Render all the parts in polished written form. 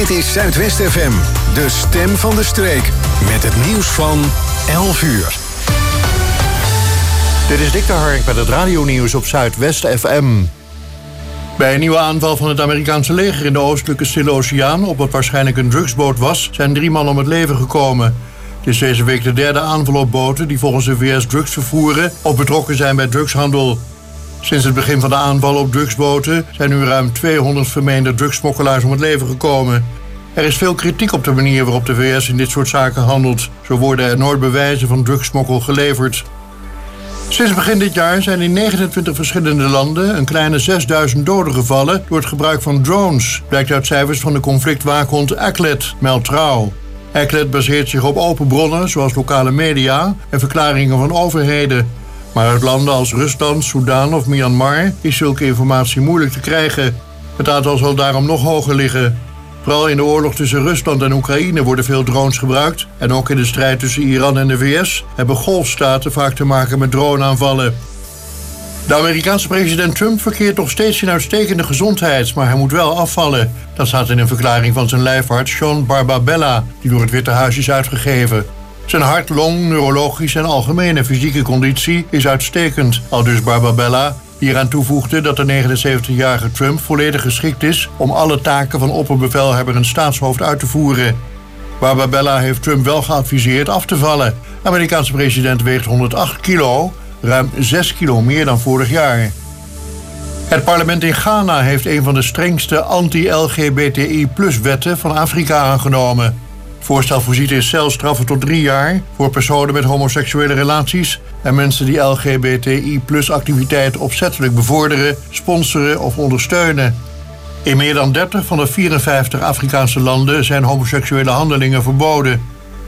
Dit is Zuidwest FM, de stem van de streek. Met het nieuws van 11 uur. Dit is Dick de Hark met het radionieuws op Zuidwest FM. Bij een nieuwe aanval van het Amerikaanse leger in de oostelijke Stille Oceaan, op wat waarschijnlijk een drugsboot was, zijn 3 mannen om het leven gekomen. Het is deze week de 3e aanval op boten die volgens de VS drugs vervoeren of betrokken zijn bij drugshandel. Sinds het begin van de aanval op drugsboten zijn nu ruim 200 vermeende drugssmokkelaars om het leven gekomen. Er is veel kritiek op de manier waarop de VS in dit soort zaken handelt. Zo worden er nooit bewijzen van drugssmokkel geleverd. Sinds begin dit jaar zijn in 29 verschillende landen een kleine 6000 doden gevallen door het gebruik van drones, blijkt uit cijfers van de conflictwaakhond ACLED, meldt Trouw. ACLED baseert zich op open bronnen zoals lokale media en verklaringen van overheden. Maar uit landen als Rusland, Soedan of Myanmar is zulke informatie moeilijk te krijgen. Het aantal zal daarom nog hoger liggen. Vooral in de oorlog tussen Rusland en Oekraïne worden veel drones gebruikt. En ook in de strijd tussen Iran en de VS hebben golfstaten vaak te maken met droneaanvallen. De Amerikaanse president Trump verkeert nog steeds in uitstekende gezondheid, maar hij moet wel afvallen. Dat staat in een verklaring van zijn lijfarts John Barbabella, die door het Witte Huis is uitgegeven. Zijn hart, long, neurologische en algemene fysieke conditie is uitstekend, aldus Barbabella, die eraan toevoegde dat de 79-jarige Trump volledig geschikt is om alle taken van opperbevelhebber en staatshoofd uit te voeren. Barbabella heeft Trump wel geadviseerd af te vallen. De Amerikaanse president weegt 108 kilo, ruim 6 kilo meer dan vorig jaar. Het parlement in Ghana heeft een van de strengste anti-LGBTI+-wetten van Afrika aangenomen. Het voorstel voorziet in celstraffen tot 3 jaar voor personen met homoseksuele relaties en mensen die LGBTI+-activiteiten opzettelijk bevorderen, sponsoren of ondersteunen. In meer dan 30 van de 54 Afrikaanse landen zijn homoseksuele handelingen verboden.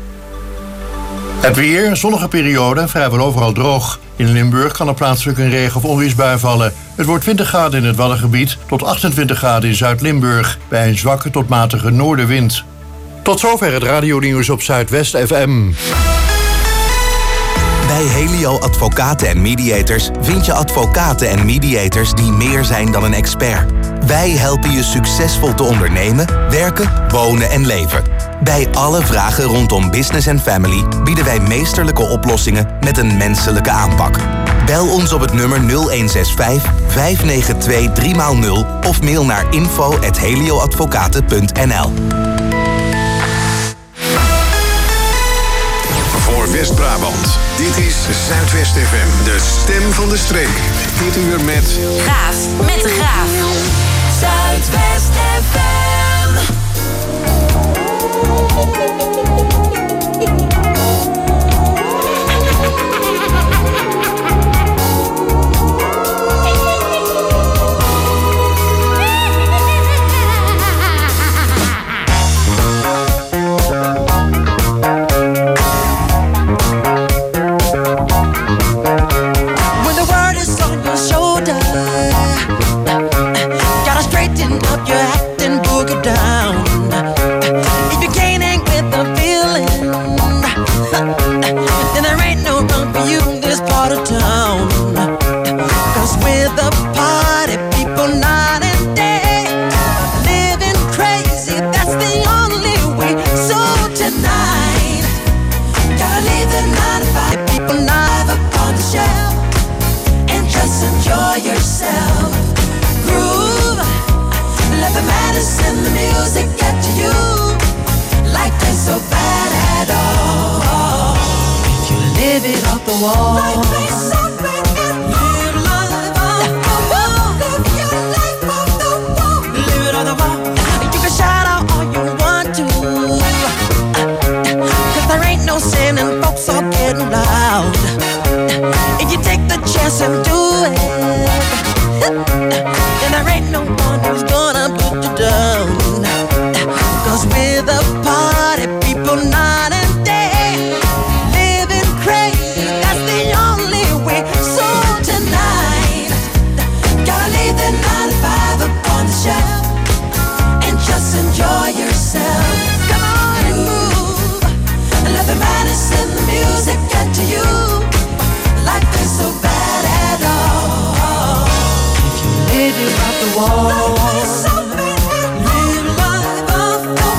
Het weer, zonnige periode en vrijwel overal droog. In Limburg kan er plaatselijk een regen- of onweersbui vallen. Het wordt 20 graden in het Waddengebied tot 28 graden in Zuid-Limburg, bij een zwakke tot matige noordenwind. Tot zover het radionieuws op Zuidwest FM. Bij Helio Advocaten en Mediators vind je advocaten en mediators die meer zijn dan een expert. Wij helpen je succesvol te ondernemen, werken, wonen en leven. Bij alle vragen rondom business en family bieden wij meesterlijke oplossingen met een menselijke aanpak. Bel ons op het nummer 0165 592 3x0 of mail naar info@helioadvocaten.nl. Voor West-Brabant, dit is Zuidwest FM, de stem van de streek. Dit uur met Graaf met de Graaf. Zuidwest FM. Live life off the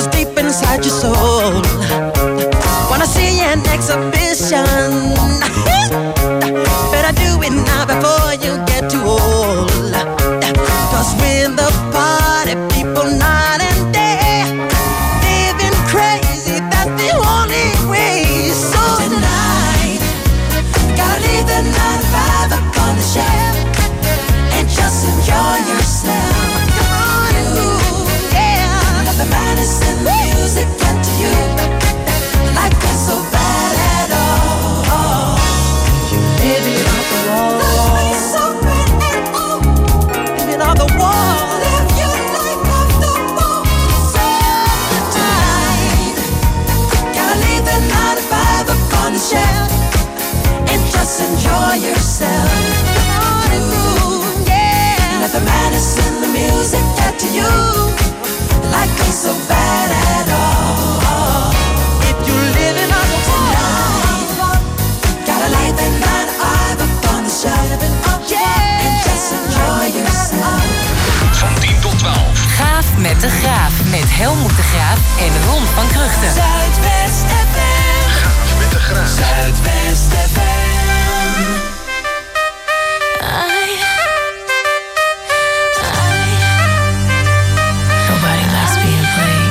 what's deep inside your soul. Wanna see an exhibition. Better do it now before you get too old. 'Cause we're the party people night and day. Living crazy, that's the only way. So tonight, gotta leave the 9 to 5 up on the shelf and just enjoy yourself. Come on, ooh, yeah. Let the madness and the music get to you. Life ain't so bad at all. Living off the wall. Life ain't so bad at all. Living off the wall. Live your life off the wall. So tonight, gotta leave the 9 to 5 up on the shelf and just enjoy yourself. Come on, ooh, yeah. Let the madness and the music get to you. Life ain't so bad at all. If you're living on the tonight, gotta leave the 9 to 5 up on the shelf, yeah, and just enjoy yourself. Van 10 tot 12. Gaaf met de Graaf. Met Helmut de Graaf en Ron van Kruchten. Zuidwest FM. Gaaf met de Graaf. Zuidwest FM. Nobody likes being played.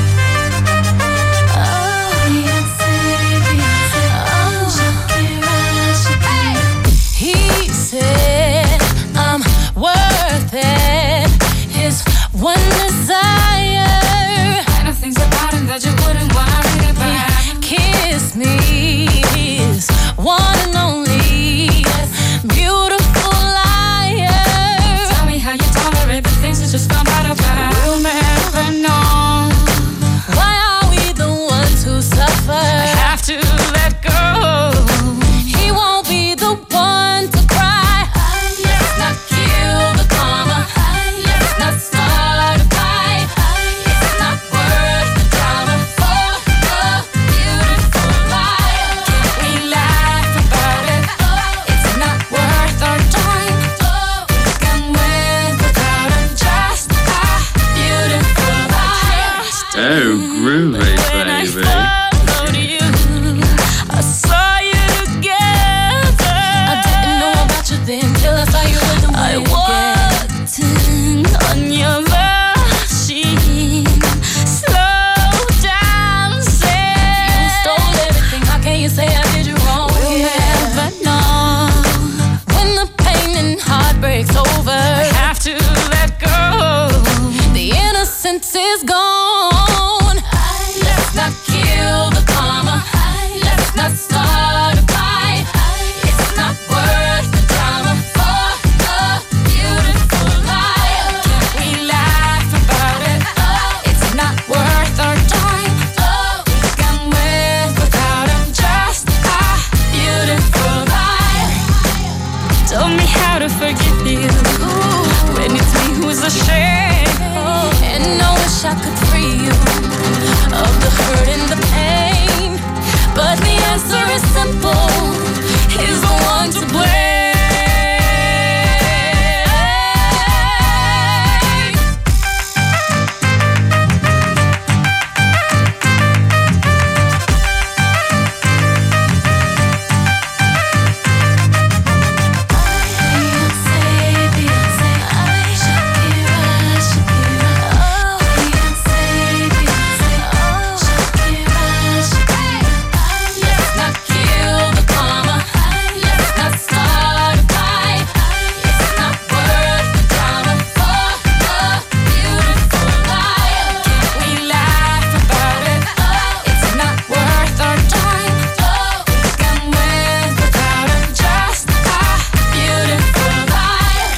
He said I'm worth it. His one desire. I know things about him that you wouldn't worry about. Kiss me, his one and only beautiful liar. Tell me how you tolerate the things you just found out about. We'll never know. Why are we the ones who suffer? I have to let go. He won't be the one to cry. Let's not kill the karma. Let's not start a fight. It's not worth the drama for a beautiful life. Can't we laugh about it? It's not worth our time. We can win without him. Just a beautiful life. Oh, groovy, When I baby. followed you, I saw you together. I didn't know about you then till I saw you with the I walked in on your machine, slow dancing. You stole everything. How can you say I did you wrong? We'll never know when the pain and heartbreak's over. I have to let go. The innocence is gone. Let's not kill the karma. Let's not start a fight. It's not worth the drama for a beautiful life. Can't we laugh about it? It's not worth our time. We can win without him. Just a beautiful life. Tell me how to forgive you when it's me who's ashamed. And I wish I could free you of the hurt and the pain. But the answer is simple. He's the one to blame. Let's not kill the karma. Let's not start a fight. It's not worth the drama for a beautiful life. Can't we laugh about it? It's not worth our time. We can win without him. Just a beautiful life.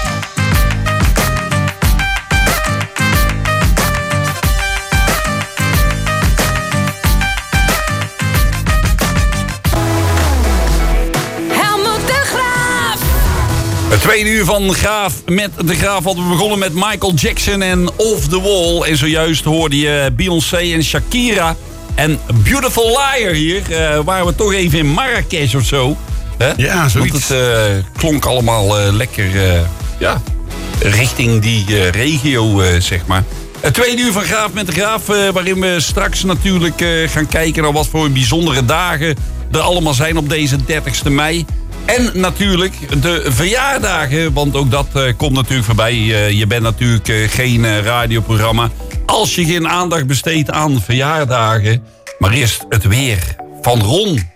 Helmut de Graaf. Het tweede uur van Graaf met de Graaf hadden we begonnen met Michael Jackson en Off the Wall. En zojuist hoorde je Beyoncé en Shakira en Beautiful Liar hier. Waren we toch even in Marrakesh of zo. Hè? Ja, zoiets. Want het klonk allemaal lekker richting die regio, zeg maar. Het tweede uur van Graaf met de Graaf, waarin we straks natuurlijk gaan kijken naar wat voor bijzondere dagen er allemaal zijn op deze 30ste mei. En natuurlijk de verjaardagen, want ook dat komt natuurlijk voorbij. Je bent natuurlijk geen radioprogramma als je geen aandacht besteedt aan verjaardagen. Maar eerst het weer van Ron.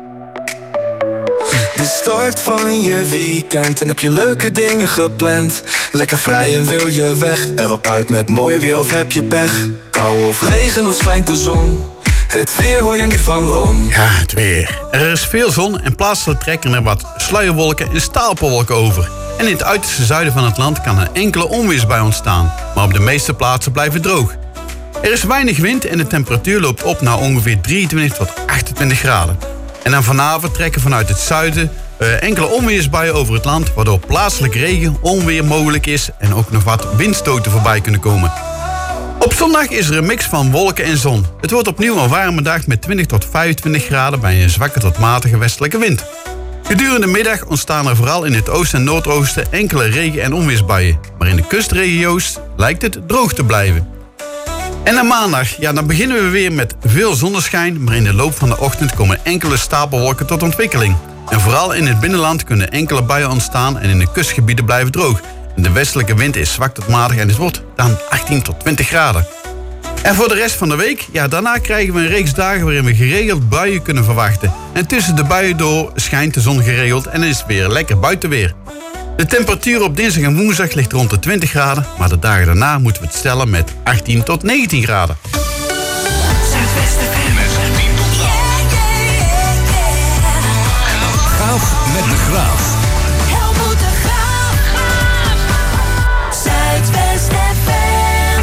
De start van je weekend en heb je leuke dingen gepland. Lekker vrij en wil je weg, erop uit met mooi weer of heb je pech. Kou of regen of schijnt de zon, het weer hoor je niet van Ron. Ja, het weer. Er is veel zon en plaatselijk trekken er wat sluierwolken en stapelwolken over. En in het uiterste zuiden van het land kan een enkele onweersbui ontstaan. Maar op de meeste plaatsen blijft het droog. Er is weinig wind en de temperatuur loopt op naar ongeveer 23 tot 28 graden. En dan vanavond trekken vanuit het zuiden enkele onweersbuien over het land, waardoor plaatselijk regen, onweer mogelijk is en ook nog wat windstoten voorbij kunnen komen. Op zondag is er een mix van wolken en zon. Het wordt opnieuw een warme dag met 20 tot 25 graden bij een zwakke tot matige westelijke wind. Gedurende de middag ontstaan er vooral in het oosten en noordoosten enkele regen- en onweersbuien. Maar in de kustregio's lijkt het droog te blijven. En dan maandag, ja, dan beginnen we weer met veel zonneschijn, maar in de loop van de ochtend komen enkele stapelwolken tot ontwikkeling. En vooral in het binnenland kunnen enkele buien ontstaan en in de kustgebieden blijven droog. En de westelijke wind is zwak tot matig en het wordt dan 18 tot 20 graden. En voor de rest van de week, ja, daarna krijgen we een reeks dagen waarin we geregeld buien kunnen verwachten. En tussen de buien door schijnt de zon geregeld en is het weer lekker buitenweer. De temperatuur op dinsdag en woensdag ligt rond de 20 graden, maar de dagen daarna moeten we het stellen met 18 tot 19 graden. Graaf met de Graaf. Helmoet de Graaf. Zuidwest FM.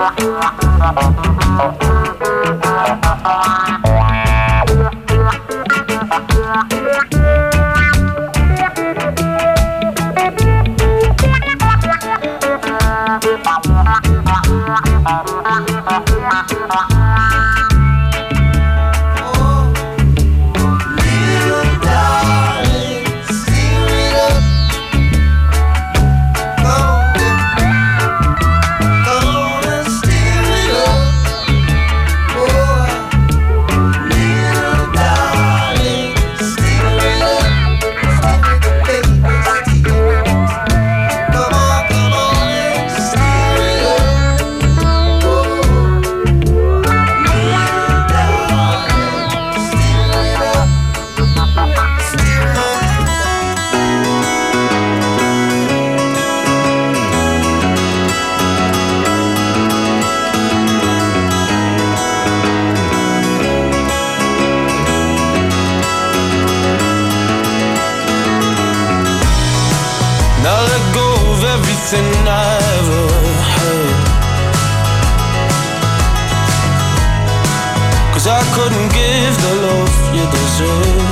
I couldn't give the love you deserve.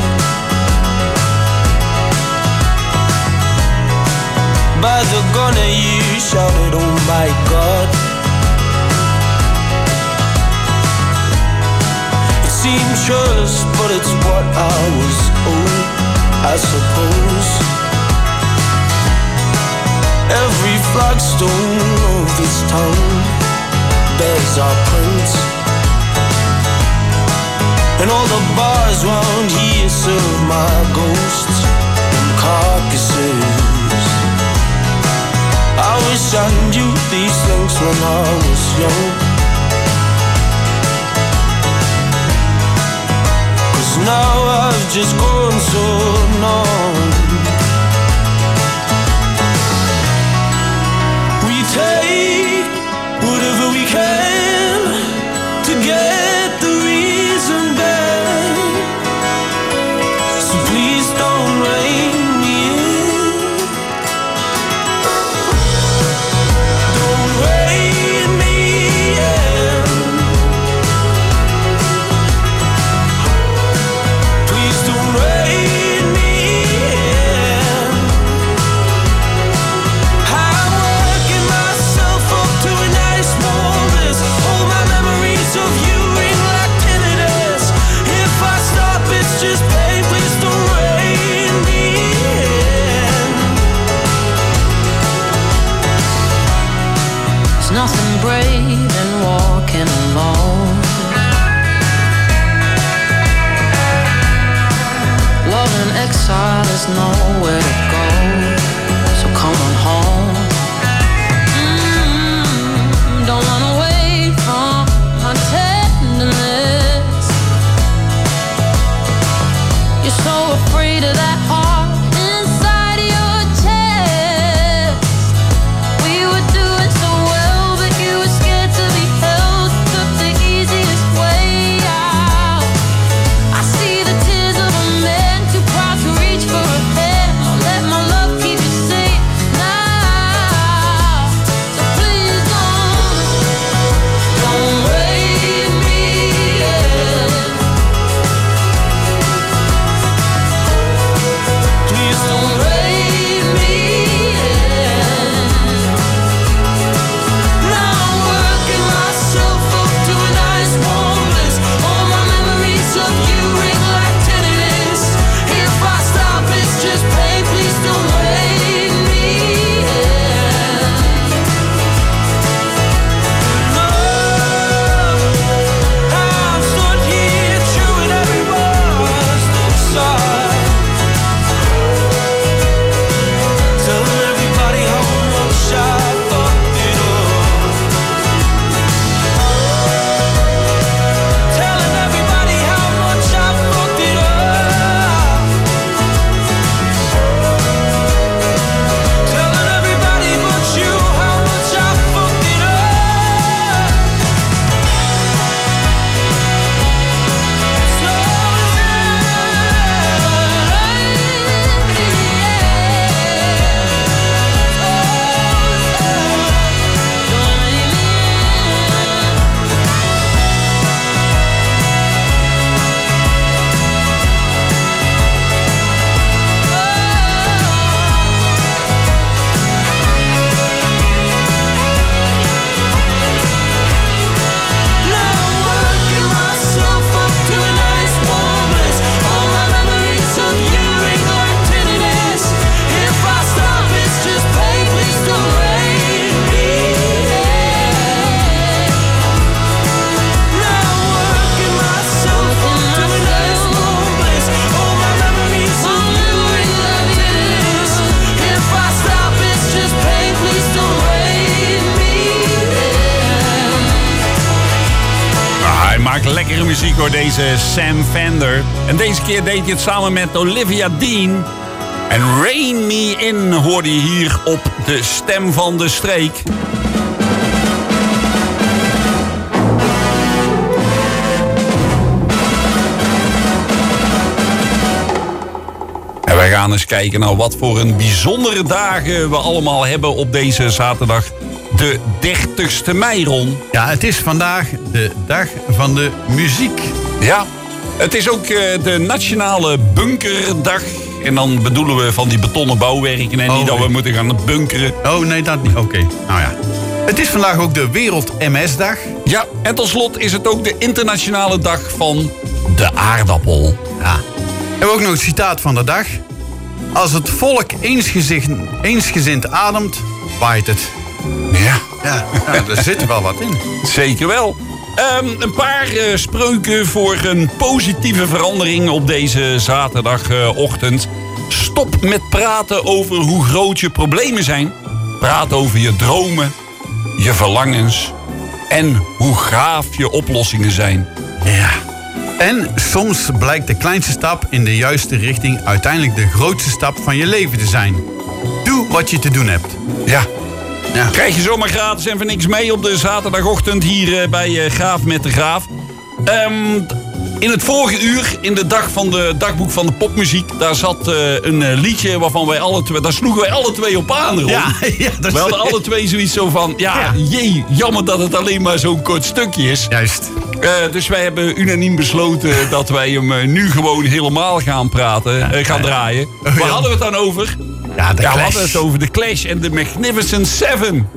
By the gun you shouted, oh my God. It seemed churlish, but it's what I was owed, I suppose. Every flagstone of this town bears our prints, and all the bars round here serve my ghosts and carcasses. I wish I knew these things when I was young, 'cause now I've just grown so numb. We take whatever we can to get the reason back, so please don't rein me in. Don't rein me in. Please don't rein me in. I'm working myself up to a nice warmness. All my memories of you ring like tinnitus. If I stop, it's just pain. Please don't rein me in. There's nothing brave in walking alone. Love in exile is nowhere to go, so come on home. Don't run away from my tenderness. You're so afraid of that heart inside your chest. We were doing so well, but you were scared to be held. Took the easiest way out. I see the tears of a man too proud to reach for a hand. I'll let my love maakt lekkere muziek hoor, deze Sam Fender. En deze keer deed hij het samen met Olivia Dean. En Rain Me In hoorde je hier op de Stem van de Streek. En wij gaan eens kijken naar wat voor een bijzondere dagen we allemaal hebben op deze zaterdag. De 30ste mei, Ron. Ja, het is vandaag de dag van de muziek. Ja, het is ook de Nationale Bunkerdag. En dan bedoelen we van die betonnen bouwwerken en niet dat we moeten gaan bunkeren. Oh, nee, dat niet. Oké. Nou ja. Het is vandaag ook de Wereld MS-dag. Ja, en tot slot is het ook de internationale dag van de aardappel. Ja. Hebben we ook nog een citaat van de dag. Als het volk eensgezind ademt, waait het. Ja. Ja, er zit er wel wat in. Zeker wel. Een paar spreuken voor een positieve verandering op deze zaterdagochtend. Stop met praten over hoe groot je problemen zijn. Praat over je dromen, je verlangens en hoe gaaf je oplossingen zijn. Ja. En soms blijkt de kleinste stap in de juiste richting uiteindelijk de grootste stap van je leven te zijn. Doe wat je te doen hebt. Ja. Ja. Krijg je zomaar gratis en voor niks mee op de zaterdagochtend hier bij Graaf met de Graaf. In het vorige uur, in de dag van de dagboek van de popmuziek, daar zat een liedje waarvan wij alle twee, daar sloegen wij alle twee op aan, Ron. Ja, we hadden alle twee zoiets zo van, jee, jammer dat het alleen maar zo'n kort stukje is. Juist. Dus wij hebben unaniem besloten dat wij hem nu gewoon helemaal gaan gaan draaien. Waar hadden we het dan over? Ja, we hadden het over The Clash en de Magnificent Seven.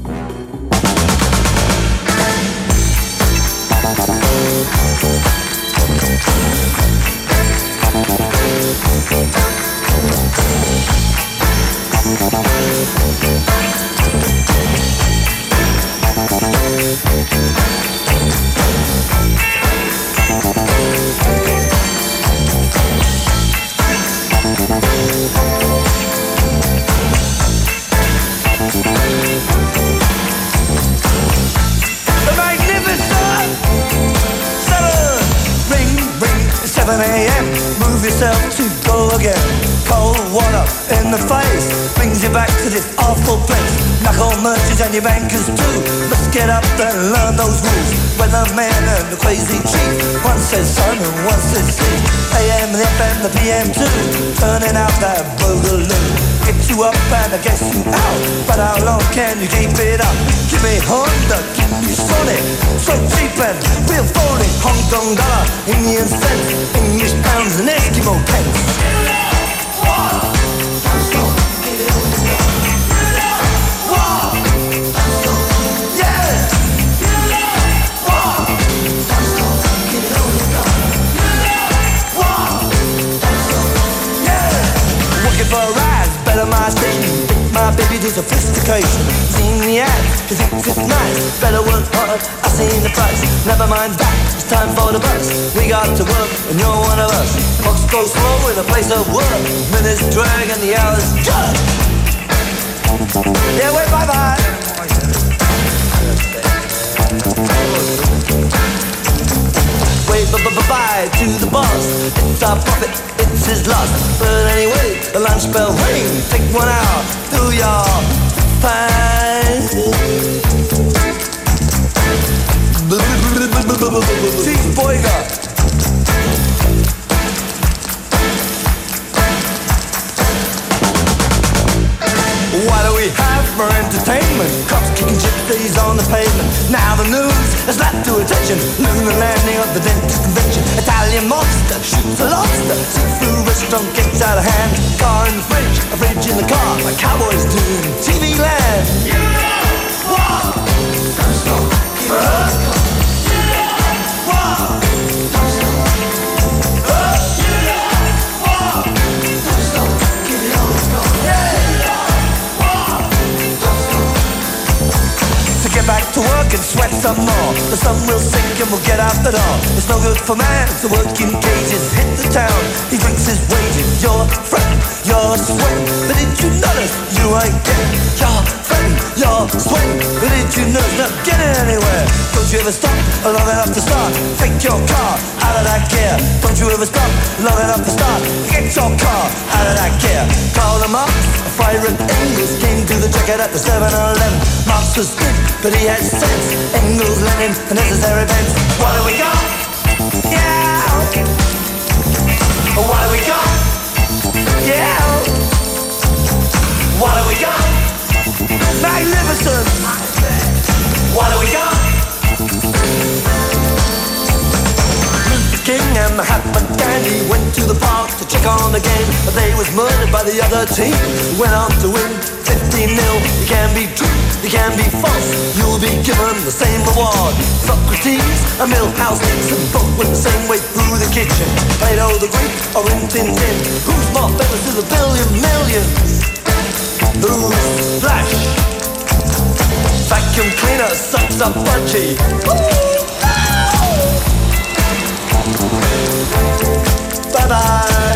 The Magnificent Seven. Ring, ring, 7 a.m. Move yourself to go again. Cold water in the face brings you back to this awful place. Knock on merchants and your bankers too. Let's get up and learn those rules. Weatherman and the crazy chief. One says sun and one says sea. AM, the FM, the PM too. Turning out that boogaloo. Get you up and I guess you out. But how long can you keep it up? Give me Honda, give me Sonic. So cheap and real phony. Hong Kong dollar, Indian cents, English pounds and Eskimo pence. For a ride, better my station. My baby to sophistication. Seen the ad, cause it's nice. Better work hard, I seen the price. Never mind that, it's time for the bus. We got to work, and you're one of us. Clocks go slow in a place of work. Minutes drag and the hours judge. Yeah, wait, bye-bye. Wait, bye-bye to the boss. It's our profit, it's his loss. But anyway, the lunch bell ring. Take 1 hour, do your fine. Cheese Boyga. What do we have for entertainment? Cops kicking gypsies on the pavement. Now the news has lapped to attention. Lunar landing of the dentist convention. Italian monster shoots a lobster. Seafood restaurant gets out of hand. Car in the fridge, a fridge in the car. Like cowboys do in TV land. You know what? Don't stop. You know what? Don't stop. You know what? Don't stop. Give it all it's got. Yeah. So get back to work and sweat some more. The sun will sink and we'll get out the door. It's no good for man to work in cages. Hit the town, he drinks his wages. You're fretting, you're sweating. But did you notice you ain't getting? You're fretting, you're sweating. But did you notice not getting anywhere? Cause Don't you ever stop long enough to start. Take your car out of that gear. Don't you ever stop long enough to start. Get your car out of that gear. Karl Marx, Friedrich Engels came to the jacket at the 7-Eleven. Marx was good, but he had sense. Engels, Lenin, the necessary bends. What do we got? Yeah. What do we got? Yeah. What do we got? Magnificent. What do we got? King and Mahatma Gandhi went to the park to check on the game, but they was murdered by the other team. Went on to win 15-0. You can be true, you can be false. You'll be given the same reward. Socrates and Milhouse Nixon both went the same way through the kitchen. Plato the Greek or in Tintin. Who's more famous to the billion millions? Who's Flash? Vacuum cleaner sucks up budgie. Bye-bye.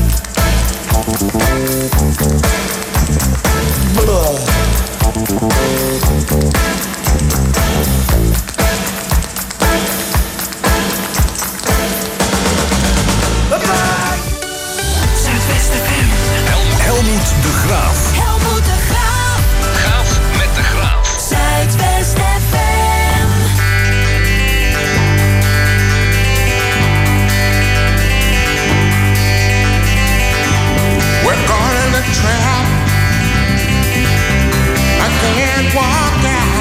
Bye-bye. Zuidwest FM. Helmoet de Graaf. Helmoet de Graaf. Graaf met de Graaf. Zuidwest FM. We're caught in a trap. I can't walk out.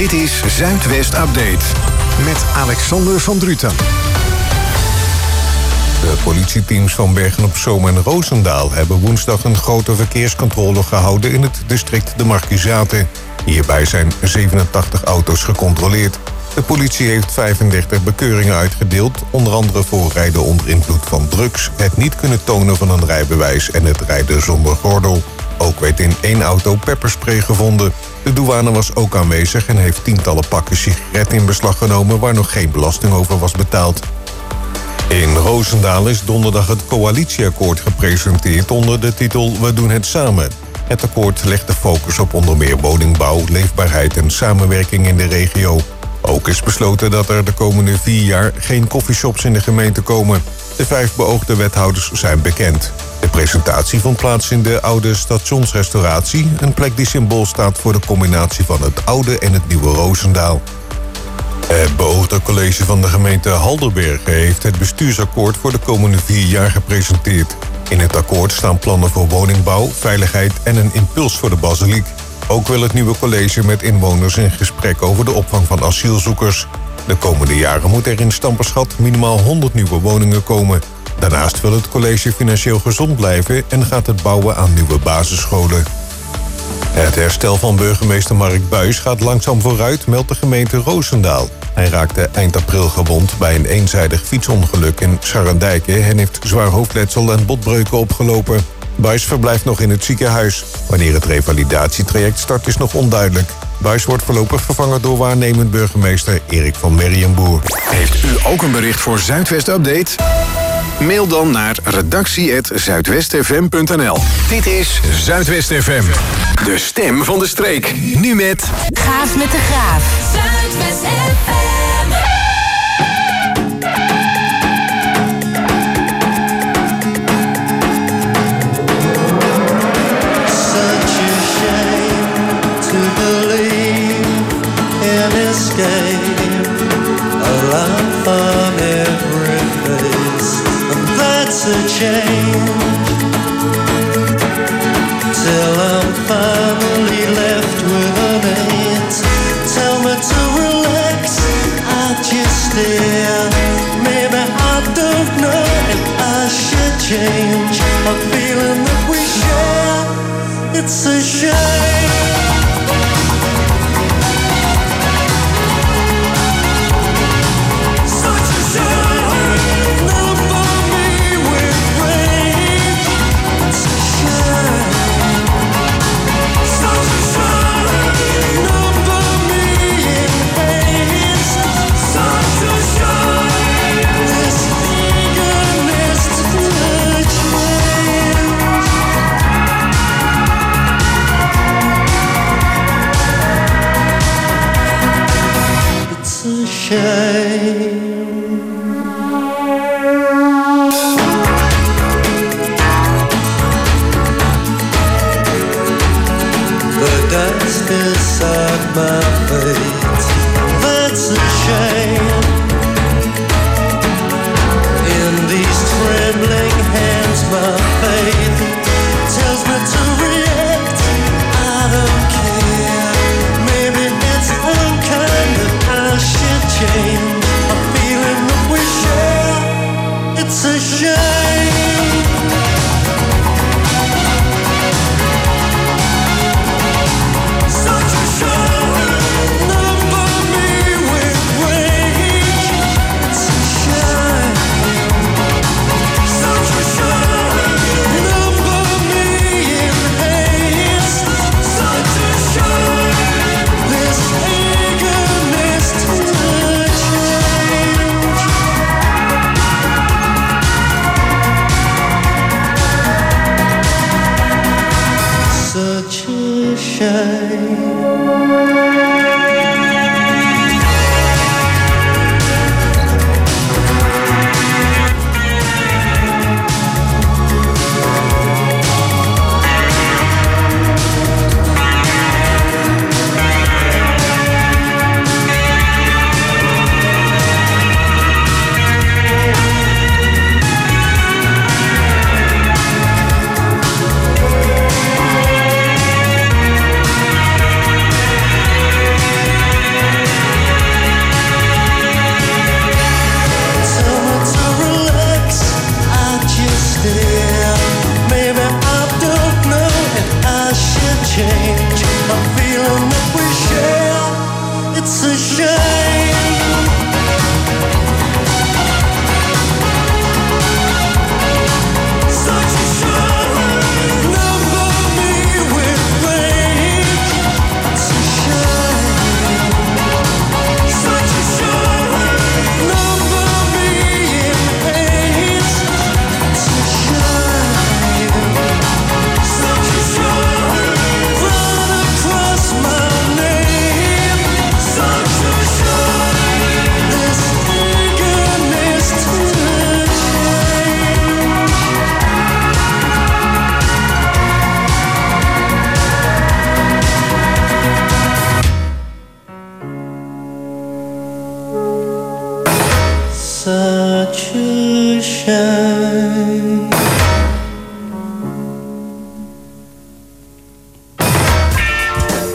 Dit is Zuidwest Update met Alexander van Druten. De politieteams van Bergen-op-Zoom en Roosendaal hebben woensdag een grote verkeerscontrole gehouden in het district De Markizaten. Hierbij zijn 87 auto's gecontroleerd. De politie heeft 35 bekeuringen uitgedeeld, onder andere voor rijden onder invloed van drugs, het niet kunnen tonen van een rijbewijs en het rijden zonder gordel. Ook werd in 1 auto pepperspray gevonden. De douane was ook aanwezig en heeft tientallen pakken sigaretten in beslag genomen waar nog geen belasting over was betaald. In Roosendaal is donderdag het coalitieakkoord gepresenteerd onder de titel We doen het samen. Het akkoord legt de focus op onder meer woningbouw, leefbaarheid en samenwerking in de regio. Ook is besloten dat er de komende 4 jaar geen coffeeshops in de gemeente komen. De 5 beoogde wethouders zijn bekend. De presentatie vond plaats in de oude stationsrestauratie, een plek die symbool staat voor de combinatie van het oude en het nieuwe Roosendaal. Het beoogde college van de gemeente Halderbergen heeft het bestuursakkoord voor de komende 4 jaar gepresenteerd. In het akkoord staan plannen voor woningbouw, veiligheid en een impuls voor de basiliek. Ook wil het nieuwe college met inwoners in gesprek over de opvang van asielzoekers. De komende jaren moet er in Stamperschat minimaal 100 nieuwe woningen komen. Daarnaast wil het college financieel gezond blijven en gaat het bouwen aan nieuwe basisscholen. Het herstel van burgemeester Mark Buijs gaat langzaam vooruit, meldt de gemeente Roosendaal. Hij raakte eind april gewond bij een eenzijdig fietsongeluk in Scharendijke en heeft zwaar hoofdletsel en botbreuken opgelopen. Buijs verblijft nog in het ziekenhuis. Wanneer het revalidatietraject start is nog onduidelijk. Buijs wordt voorlopig vervangen door waarnemend burgemeester Erik van Merrienboer. Heeft u ook een bericht voor Zuidwest Update? Mail dan naar redactie@zuidwestfm.nl. Dit is Zuidwest FM, de stem van de streek. Nu met Gaaf met de Graaf. Zuidwest FM. Escape, a laugh on every face, and that's a change. Till I'm finally left with an 8. Tell me to relax, I just stare. Maybe I don't know if I should change. A feeling that we share, it's a shame.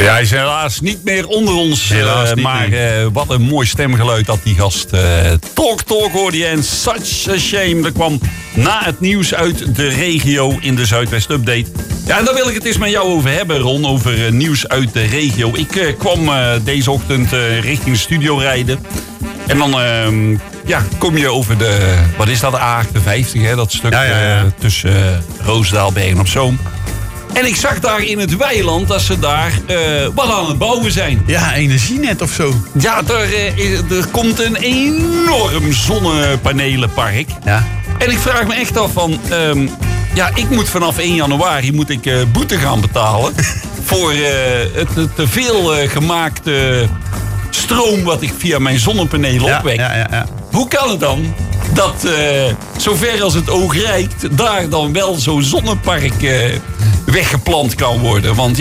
Ja, hij is helaas niet meer onder ons. Helaas niet maar meer. wat een mooi stemgeluid had die gast. Talk hoorde je en such a shame. Dat kwam na het nieuws uit de regio in de Zuidwest Update. Ja, en daar wil ik het eens met jou over hebben, Ron. Over nieuws uit de regio. Ik kwam deze ochtend richting de studio rijden. En dan kom je over de, wat is dat, A58, hè? Dat stuk tussen Roosdaal, Bergen op Zoom. En ik zag daar in het weiland dat ze daar wat aan het bouwen zijn. Ja, energienet of zo. Ja, er komt een enorm zonnepanelenpark. Ja. En ik vraag me echt af van... ik moet vanaf 1 januari boete gaan betalen... voor het te veel gemaakte stroom wat ik via mijn zonnepanelen opwek. Ja. Hoe kan het dan dat zover als het oog reikt... daar dan wel zo'n zonnepark weggeplant kan worden? Want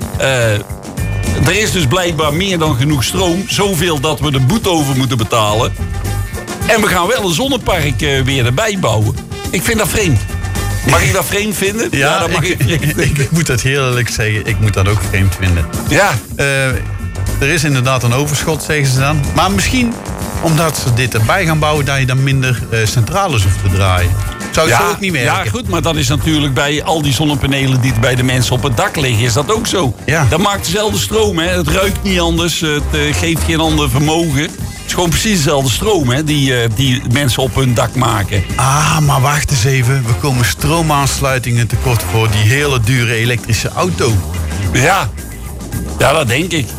er is dus blijkbaar meer dan genoeg stroom. Zoveel dat we de boete over moeten betalen. En we gaan wel een zonnepark weer erbij bouwen. Ik vind dat vreemd. Mag ik dat vreemd vinden? Ja, dat mag ik vreemd vinden. Ik moet dat heel eerlijk zeggen. Ik moet dat ook vreemd vinden. Ja. Er is inderdaad een overschot, zeggen ze dan. Maar misschien omdat ze dit erbij gaan bouwen... dat je dan minder centrales hoeft te draaien. Zou het zo ook niet werken? Ja, goed, maar dat is natuurlijk bij al die zonnepanelen... die bij de mensen op het dak liggen, is dat ook zo. Ja. Dat maakt dezelfde stroom, hè. Het ruikt niet anders, het geeft geen ander vermogen. Het is gewoon precies dezelfde stroom, hè, die mensen op hun dak maken. Ah, maar wacht eens even. We komen stroomaansluitingen tekort voor die hele dure elektrische auto. Ja, dat denk ik.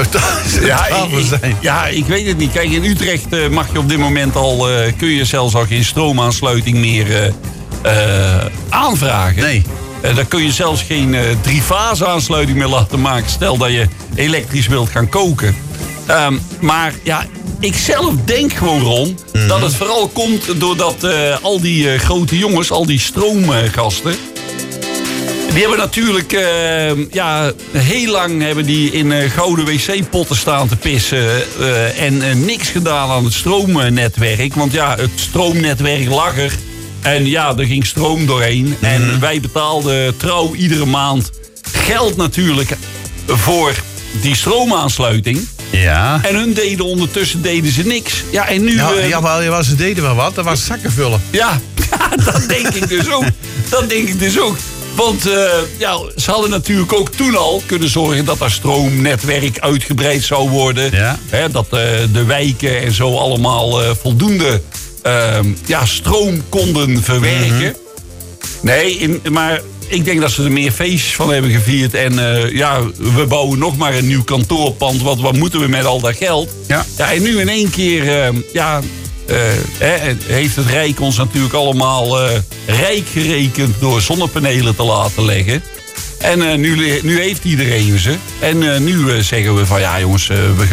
Zijn. Ik weet het niet. Kijk, in Utrecht mag je op dit moment al... kun je zelfs al geen stroomaansluiting meer aanvragen. Nee. Dan kun je zelfs geen 3-fase aansluiting meer laten maken. Stel dat je elektrisch wilt gaan koken. Maar ik zelf denk gewoon, Ron... dat het vooral komt doordat al die grote jongens... al die stroomgasten... Die hebben natuurlijk heel lang hebben die in gouden wc-potten staan te pissen. En niks gedaan aan het stroomnetwerk. Want het stroomnetwerk lag er. En er ging stroom doorheen. En wij betaalden trouw iedere maand geld natuurlijk voor die stroomaansluiting. Ja. En hun deden ondertussen ze niks. Ja, en nu... Jawel, ze deden wel wat. Dat was zakken vullen. Ja, dat denk ik dus ook. Want ze hadden natuurlijk ook toen al kunnen zorgen dat dat stroomnetwerk uitgebreid zou worden. Ja. Hè, dat de wijken en zo allemaal voldoende stroom konden verwerken. Nee, maar ik denk dat ze er meer feestjes van hebben gevierd. En we bouwen nog maar een nieuw kantoorpand. Wat moeten we met al dat geld? Ja, en nu in één keer... heeft het Rijk ons natuurlijk allemaal rijk gerekend door zonnepanelen te laten leggen. En nu heeft iedereen ze. En nu zeggen we van jongens, we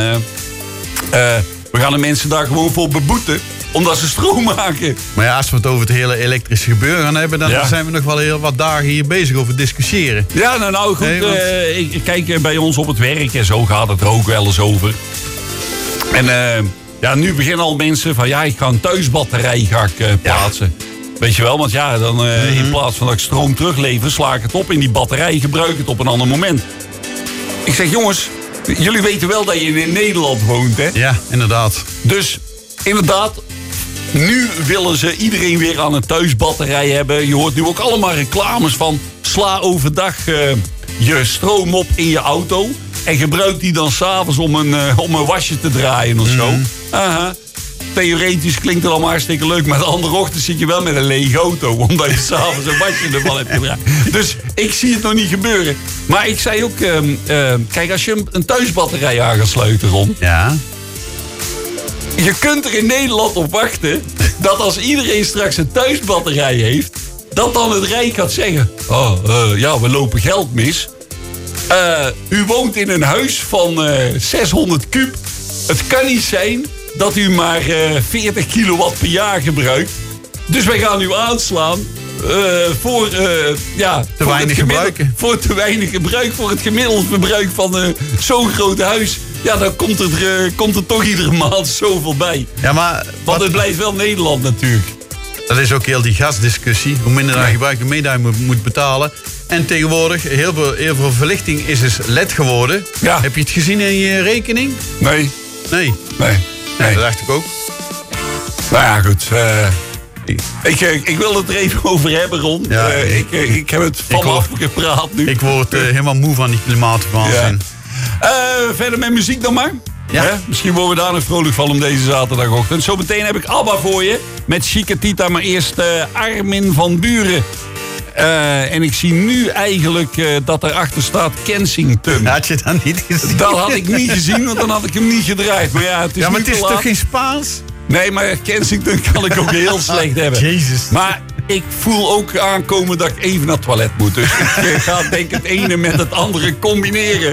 gaan de mensen daar gewoon voor beboeten. Omdat ze stroom maken. Maar als we het over het hele elektrische gebeuren gaan hebben... dan zijn we nog wel heel wat dagen hier bezig over discussiëren. Ja, nou goed. Ik kijk bij ons op het werk en zo gaat het er ook wel eens over. En... nu beginnen al mensen van... ik ga een thuisbatterij plaatsen. Weet je wel, want dan in plaats van dat ik stroom teruglever... sla ik het op in die batterij, gebruik het op een ander moment. Ik zeg, jongens, jullie weten wel dat je in Nederland woont, hè? Ja, inderdaad. Dus, inderdaad, nu willen ze iedereen weer aan een thuisbatterij hebben. Je hoort nu ook allemaal reclames van... sla overdag je stroom op in je auto... en gebruik die dan s'avonds om een wasje te draaien of zo. Aha. Theoretisch klinkt het allemaal hartstikke leuk... maar de andere ochtend zit je wel met een lege auto... omdat je s'avonds een wasje ervan hebt gedraaid. Dus ik zie het nog niet gebeuren. Maar ik zei ook... kijk, als je een thuisbatterij aan gaat sluiten, Ron... Ja. Je kunt er in Nederland op wachten... dat als iedereen straks een thuisbatterij heeft... dat dan het Rijk gaat zeggen... we lopen geld mis... u woont in een huis van 600 kub. Het kan niet zijn dat u maar 40 kilowatt per jaar gebruikt. Dus wij gaan u aanslaan voor te weinig gebruik. Voor het gemiddeld verbruik van zo'n groot huis. Ja, dan komt er toch iedere maand zoveel bij. Ja, maar want het blijft wel Nederland natuurlijk. Dat is ook heel die gasdiscussie. Hoe minder je gebruikt, hoe meer je moet betalen. En tegenwoordig, heel veel verlichting is dus LED geworden. Ja. Heb je het gezien in je rekening? Nee. Nee, dat dacht ik ook. Nou ja, goed. Ik wil het er even over hebben, Ron. Ja, ik heb het van me afgepraat nu. Ik word helemaal moe van die klimaatwaanzin. Verder met muziek dan maar. Ja. Hè? Misschien worden we daar nog vrolijk van om deze zaterdagochtend. Zometeen heb ik ABBA voor je. Met Chiquitita, maar eerst Armin van Buuren. En ik zie nu eigenlijk dat erachter staat Kensington. Had je dat niet gezien? Dat had ik niet gezien, want dan had ik hem niet gedraaid. Maar ja, het is, maar het is toch geen Spaans? Nee, maar Kensington kan ik ook heel slecht hebben. Jezus. Maar ik voel ook aankomen dat ik even naar het toilet moet. Dus ik ga denk ik het ene met het andere combineren.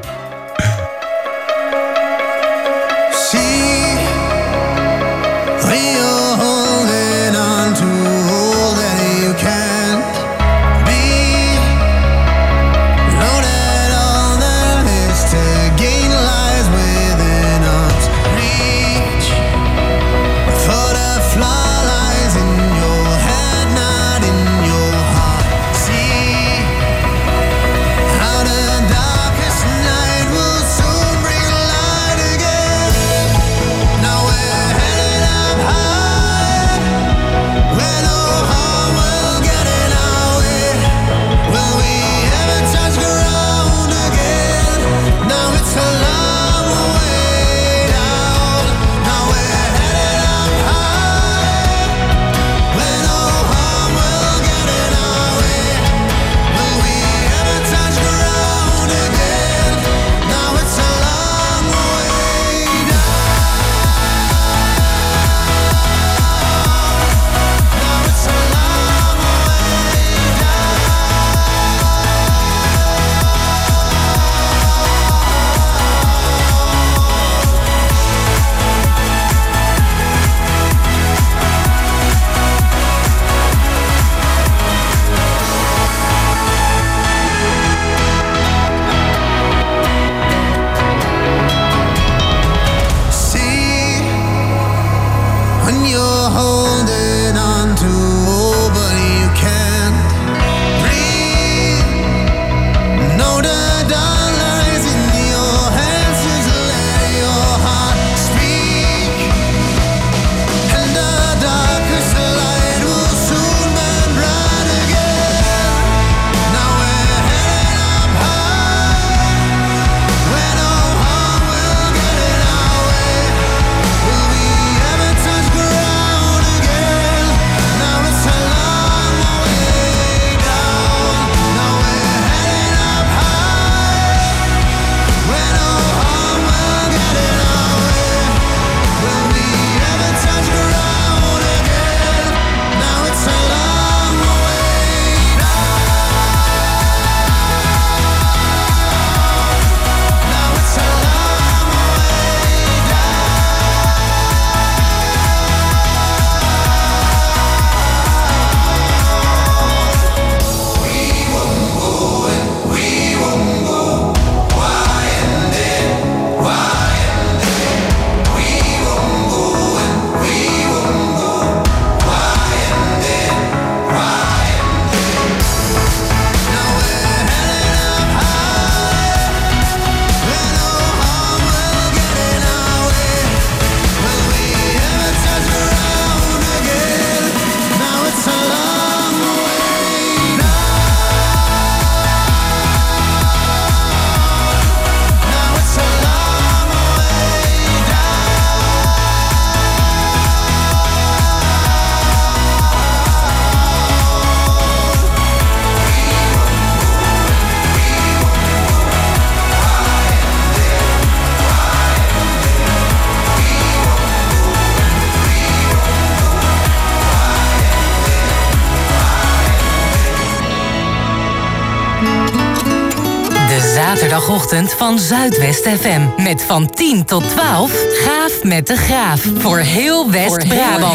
Zaterdagochtend van Zuidwest FM. Met van 10 tot 12 Gaaf met de Graaf. Voor heel West-Brabant.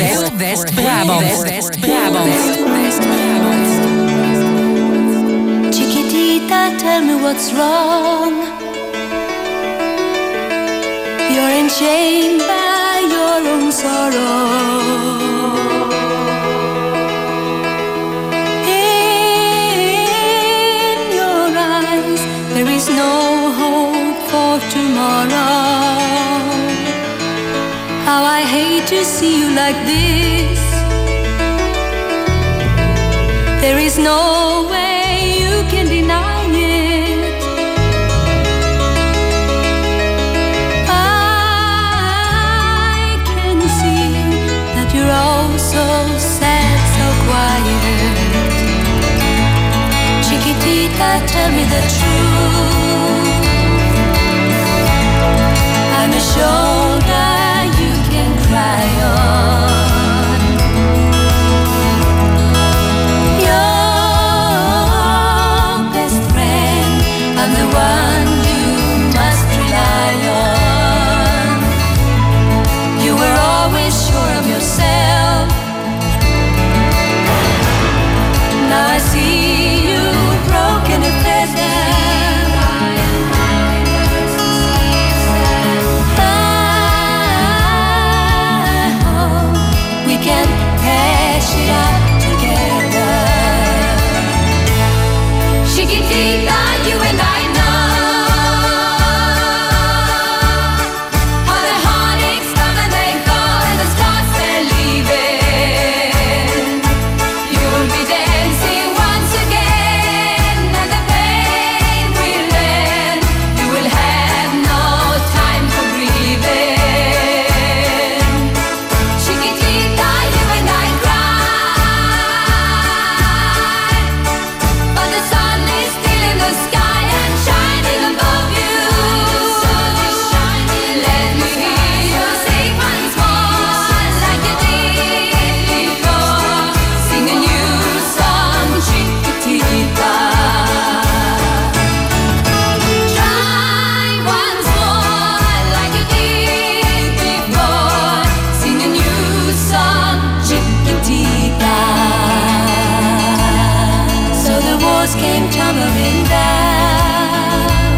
Chiquitita, tell me what's wrong. You're enchained by your own sorrow. hope for tomorrow. How I hate to see you like this. There is no way you can deny it. I can see that you're all so sad, so quiet. Chiquitita, tell me the truth. I'm a shoulder you can cry on. Your best friend, I'm the one you must rely on. You were always sure of yourself. Now I see you broken and pleasant. I hope we can hash it out together. Chiquitita, you and I know how the heartaches come and they go and the stars they're leaving. You'll be dancing once again and the pain will end. You will have no time for grieving. Chiquitita, you and I cry, but the sun is still in the sky and shining above you. Let me hear you sing once more like you did before. Sing a new song, Chiquitita. Try once more like you did before. Sing a new song, Chiquitita. So the walls came tumbling down,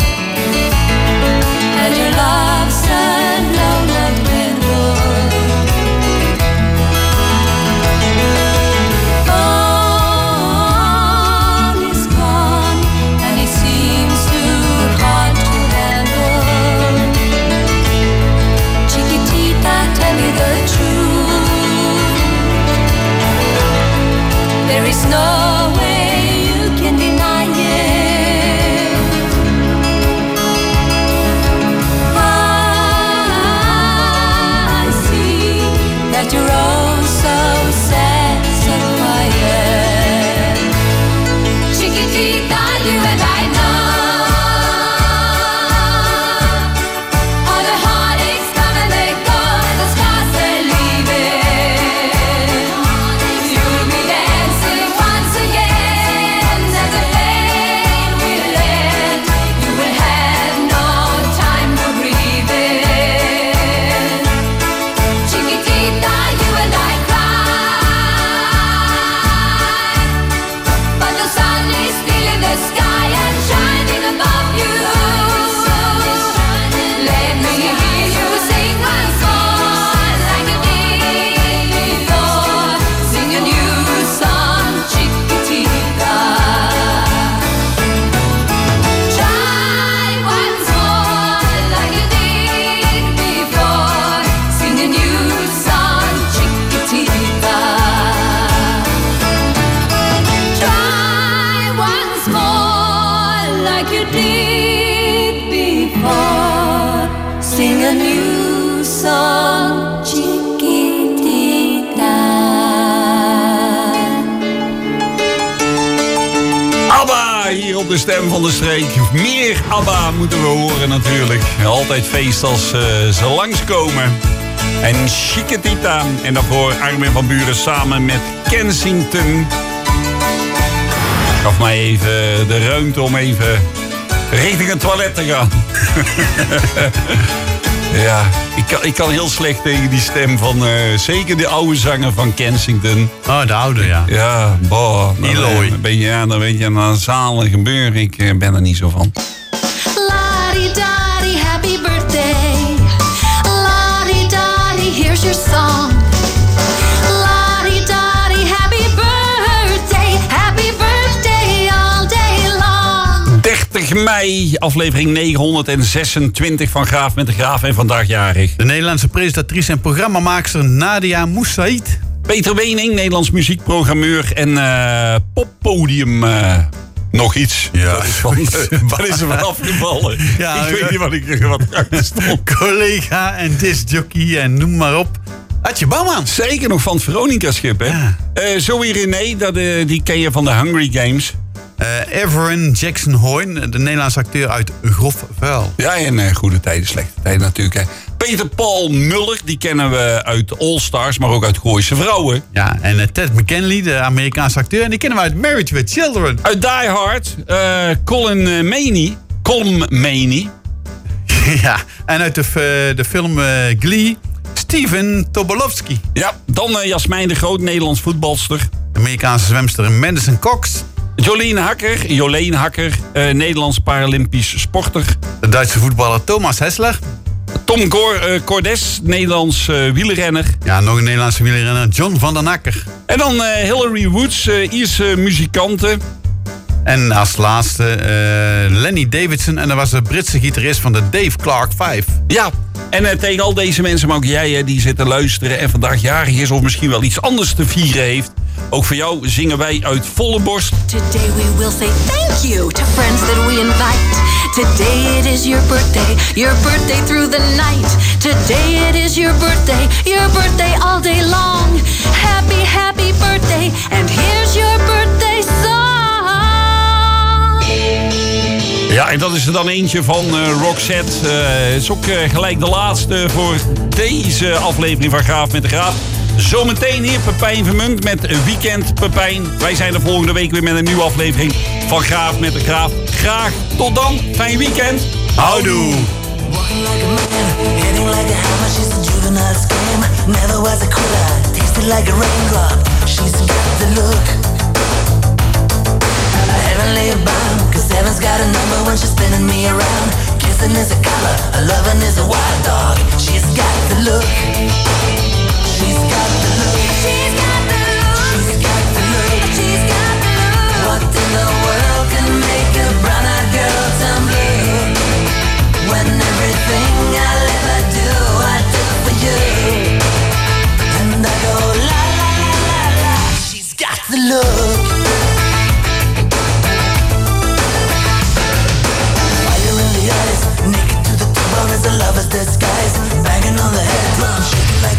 and your love's alone of all is gone, and it seems too hard to handle. Chiquitita, tell me the truth. There is no way you can deny it. I see that you're all so sad, so quiet. Chiquitita, you and I know how the heartaches come and they go and the scars they're leaving. You'll be dancing once again and the pain will end. You will have no time for grieving. Chiquitita, you and I cry, but the sun is still in the sky and shining above you. Let me hear you sing once more like you did before. Sing a new song, Chiquitita. Try once more like you did before. Sing a new song, Chiquitita. Try once more like you did before. Sing a new song, Chiquitita. ABBA hier op de Stem van de Streek. Meer ABBA moeten we horen natuurlijk. Altijd feest als ze langskomen. En Chiquitita. En daarvoor Armin van Buuren samen met Kensington. Gaf mij even de ruimte om even richting het toilet te gaan. Ja, ik kan heel slecht tegen die stem van zeker de oude zanger van Kensington. Oh, de oude, ja. Ja, boah. Eloy. Dan weet je, een nasale gebeuren. Ik ben er niet zo van. La-di-da-di, happy birthday. La-di-da-di, here's your song. La-di-da-di, happy birthday. Happy birthday all day long. 30 20 mei, aflevering 926 van Graaf met de Graaf en vandaag jarig. De Nederlandse presentatrice en programmamaakster Nadia Moussaïd. Peter Wening, Nederlands muziekprogrammeur en poppodium... nog iets. Ja. Wat is er van afgevallen? Ja, ik weet niet wat erachter stond. Collega en discjockey en noem maar op. Adje Bouwman. Zeker nog van het Veronica-schip, hè? Ja. Zoe René, die ken je van de Hungry Games. Everin Jackson Hoyne, de Nederlandse acteur uit Grof Vuil. Ja, en goede tijden, slechte tijden natuurlijk. Hè. Peter Paul Muller, die kennen we uit All Stars, maar ook uit Gooise Vrouwen. Ja, en Ted McKinley, de Amerikaanse acteur, en die kennen we uit Married with Children. Uit Die Hard, Colin Meaney. Ja, en uit de film Glee, Steven Tobolowsky. Ja, dan Jasmijn de Groot, Nederlands voetbalster. De Amerikaanse zwemster Madison Cox. Jolene Hakker, Nederlands Paralympisch sporter. De Duitse voetballer Thomas Hessler. Tom Cordes, Nederlands wielrenner. Ja, nog een Nederlandse wielrenner, John van der Nakker. En dan Hilary Woods, Ierse muzikante. En als laatste Lenny Davidson. En dat was de Britse gitarist van de Dave Clark 5. Ja, en tegen al deze mensen, maar ook jij die zitten luisteren en vandaag jarig is of misschien wel iets anders te vieren heeft. Ook voor jou zingen wij uit volle borst. Today we will say thank you to friends that we invite. Today it is your birthday through the night. Today it is your birthday all day long. Happy, happy birthday, and here's your birthday song. Ja, en dat is er dan eentje van Roxette. Het is ook gelijk de laatste voor deze aflevering van Graaf met de Graaf. Zometeen hier Pepijn Vermunt met Weekend Pepijn. Wij zijn er volgende week weer met een nieuwe aflevering van Graaf met de Graaf. Graag tot dan. Fijn weekend. Houdoe. Walking like a man, hitting like a hammer. She's a juvenile scam. Never was a quitter, tasted like a raindrop. She's got the look. A heavenly bound, cause heaven's got a number when she's spinning me around. Kissing is a color, a loving is a wild dog. She's got the look. She's got the look. She's got the look. She's got the look. She's got the look. What in the world can make a brown-eyed girl turn blue? When everything I'll ever do, I do for you. And I go la la la la la. She's got the look. Fire in the eyes, naked to the bone as a lover's disguise. Banging on the head drum, shaking like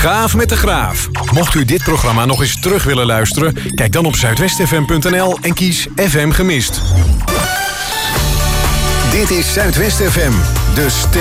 Gaaf met de Graaf. Mocht u dit programma nog eens terug willen luisteren, kijk dan op zuidwestfm.nl en kies FM Gemist. Dit is Zuidwest FM, de stem.